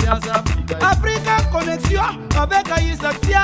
Africa Connexion avec Aïssa Thiam.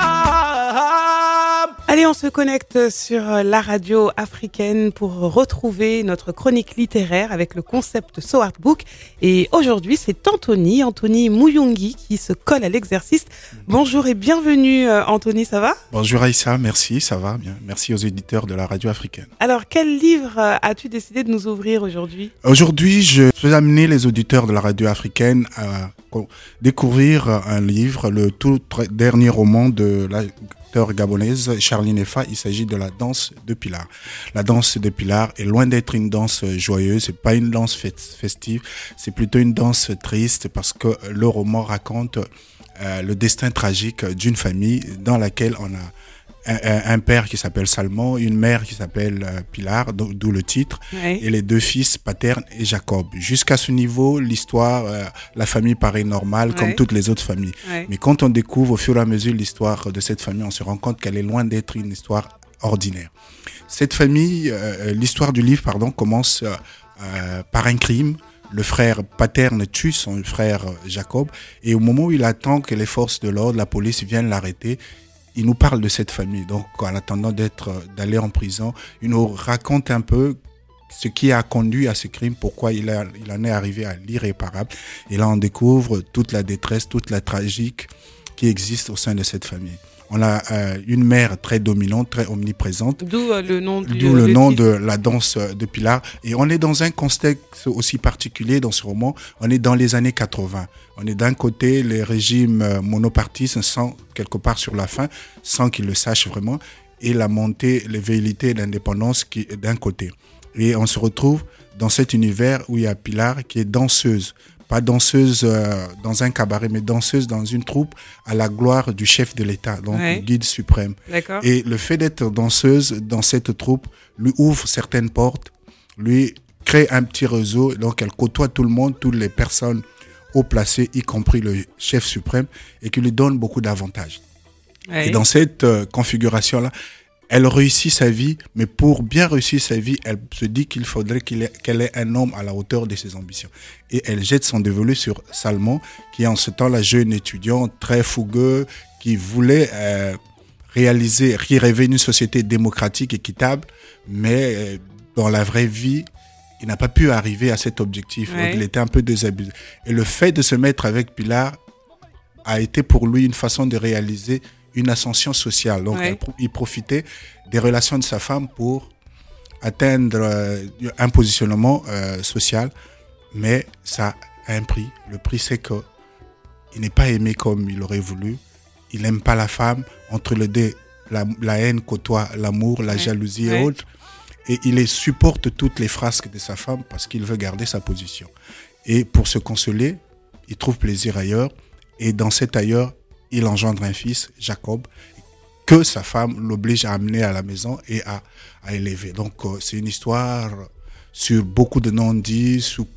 Allez, on se connecte sur la radio africaine pour retrouver notre chronique littéraire avec le concept So Art Book. Et aujourd'hui, c'est Anthony Mouyongi qui se colle à l'exercice. Bonjour et bienvenue Anthony, ça va ? Bonjour Aïssa, merci, ça va bien. Merci aux éditeurs de la radio africaine. Alors, quel livre as-tu décidé de nous ouvrir aujourd'hui ? Aujourd'hui, je vais amener les auditeurs de la radio africaine à découvrir un livre, le tout dernier roman de l'auteure gabonaise Charline Effa. Il s'agit de La danse de Pilar. La danse de Pilar est loin d'être une danse joyeuse, c'est pas une danse festive, c'est plutôt une danse triste parce que le roman raconte le destin tragique d'une famille dans laquelle on a un père qui s'appelle Salmon, une mère qui s'appelle Pilar, d'où le titre, oui. Et les deux fils, Paterne et Jacob. Jusqu'à ce niveau, l'histoire, la famille paraît normale, oui. Comme toutes les autres familles. Oui. Mais quand on découvre au fur et à mesure l'histoire de cette famille, on se rend compte qu'elle est loin d'être une histoire ordinaire. Cette famille, l'histoire du livre, commence par un crime. Le frère Paterne tue son frère Jacob, et au moment où il attend que les forces de l'ordre, la police viennent l'arrêter, il nous parle de cette famille. Donc, en attendant d'aller en prison, il nous raconte un peu ce qui a conduit à ce crime, pourquoi il en est arrivé à l'irréparable. Et là, on découvre toute la détresse, toute la tragique qui existe au sein de cette famille. On a une mère très dominante, très omniprésente. D'où le nom de la danse de Pilar. Et on est dans un contexte aussi particulier dans ce roman. On est dans les années 80. On est d'un côté les régimes monopartistes sont quelque part sur la fin, sans qu'ils le sachent vraiment, et la montée, les velléités d'indépendance qui est d'un côté. Et on se retrouve dans cet univers où il y a Pilar qui est danseuse. Pas danseuse dans un cabaret, mais danseuse dans une troupe à la gloire du chef de l'État, donc le guide suprême. D'accord. Et le fait d'être danseuse dans cette troupe lui ouvre certaines portes, lui crée un petit réseau, donc elle côtoie tout le monde, toutes les personnes haut placées, y compris le chef suprême, et qui lui donne beaucoup d'avantages. Oui. Et dans cette configuration-là, elle réussit sa vie, mais pour bien réussir sa vie, elle se dit qu'il faudrait qu'elle ait un homme à la hauteur de ses ambitions. Et elle jette son dévolu sur Salmon, qui est en ce temps la jeune étudiant très fougueux, qui voulait qui rêvait d'une société démocratique, équitable, mais dans la vraie vie, il n'a pas pu arriver à cet objectif. Oui. Donc, il était un peu désabusé. Et le fait de se mettre avec Pilar a été pour lui une façon de réaliser une ascension sociale. Donc, il profitait des relations de sa femme pour atteindre un positionnement social, mais ça a un prix. Le prix, c'est qu'il n'est pas aimé comme il aurait voulu. Il n'aime pas la femme. Entre les deux, la haine côtoie l'amour, la jalousie et autres. Et il supporte toutes les frasques de sa femme parce qu'il veut garder sa position. Et pour se consoler, il trouve plaisir ailleurs. Et dans cet ailleurs, il engendre un fils, Jacob, que sa femme l'oblige à amener à la maison et à élever. Donc, c'est une histoire sur beaucoup de non-dits, sur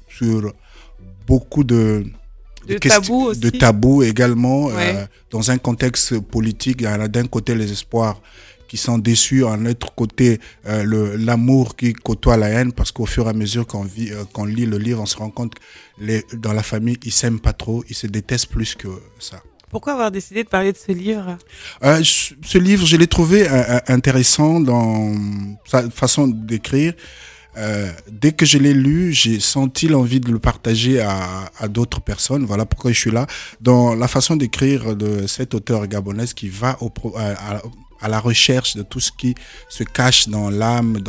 beaucoup de tabous aussi. De tabous également. Dans un contexte politique, il y en a d'un côté les espoirs qui sont déçus, en l'autre côté l'amour qui côtoie la haine, parce qu'au fur et à mesure qu'on lit le livre, on se rend compte que dans la famille, ils s'aiment pas trop, ils se détestent plus que ça. Pourquoi avoir décidé de parler de ce livre ? Ce livre, je l'ai trouvé intéressant dans sa façon d'écrire. Dès que je l'ai lu, j'ai senti l'envie de le partager à d'autres personnes. Voilà pourquoi je suis là. Dans la façon d'écrire de cette auteure gabonaise qui va à la recherche de tout ce qui se cache dans l'âme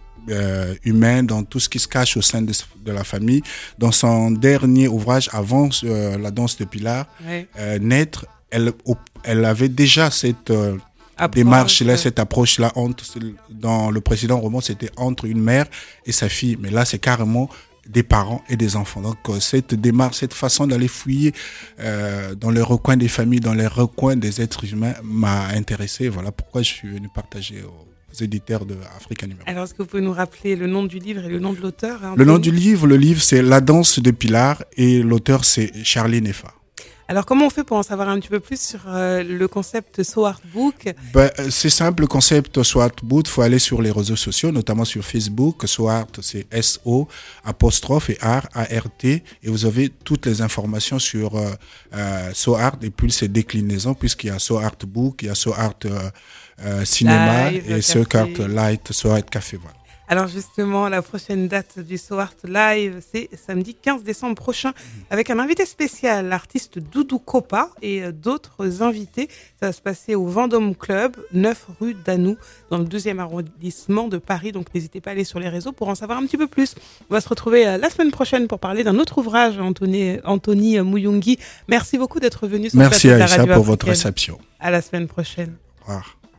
humaine, dans tout ce qui se cache au sein de la famille. Dans son dernier ouvrage, avant La danse de Pilar, naître, elle avait déjà cette démarche-là, cette approche-là. Dans le précédent roman, c'était entre une mère et sa fille. Mais là, c'est carrément des parents et des enfants. Donc, cette démarche, cette façon d'aller fouiller dans les recoins des familles, dans les recoins des êtres humains m'a intéressé. Voilà pourquoi je suis venu partager aux éditeurs de Africa Numéro. Alors, est-ce que vous pouvez nous rappeler le nom du livre et le nom de l'auteur ? Le nom du livre, c'est La danse de Pilar et l'auteur, c'est Charline Effa. Alors, comment on fait pour en savoir un petit peu plus sur le concept So Art Book? C'est simple, le concept So Art Book, il faut aller sur les réseaux sociaux, notamment sur Facebook. So Art, c'est S-O, apostrophe et Art, A-R-T. Et vous avez toutes les informations sur So Art et puis ses déclinaisons, puisqu'il y a So Art Book, il y a So Art Cinéma Live, et So Art Light, So Art Café. Voilà. Alors justement, la prochaine date du So Art Live, c'est samedi 15 décembre prochain avec un invité spécial, l'artiste Doudou Kopa et d'autres invités. Ça va se passer au Vendôme Club, 9 rue Danou, dans le 2e arrondissement de Paris. Donc n'hésitez pas à aller sur les réseaux pour en savoir un petit peu plus. On va se retrouver la semaine prochaine pour parler d'un autre ouvrage, Anthony Muyungi. Merci beaucoup d'être venu sur le plateau de la radio Merci Aïcha pour africaine. votre réception. À la semaine prochaine. Au revoir.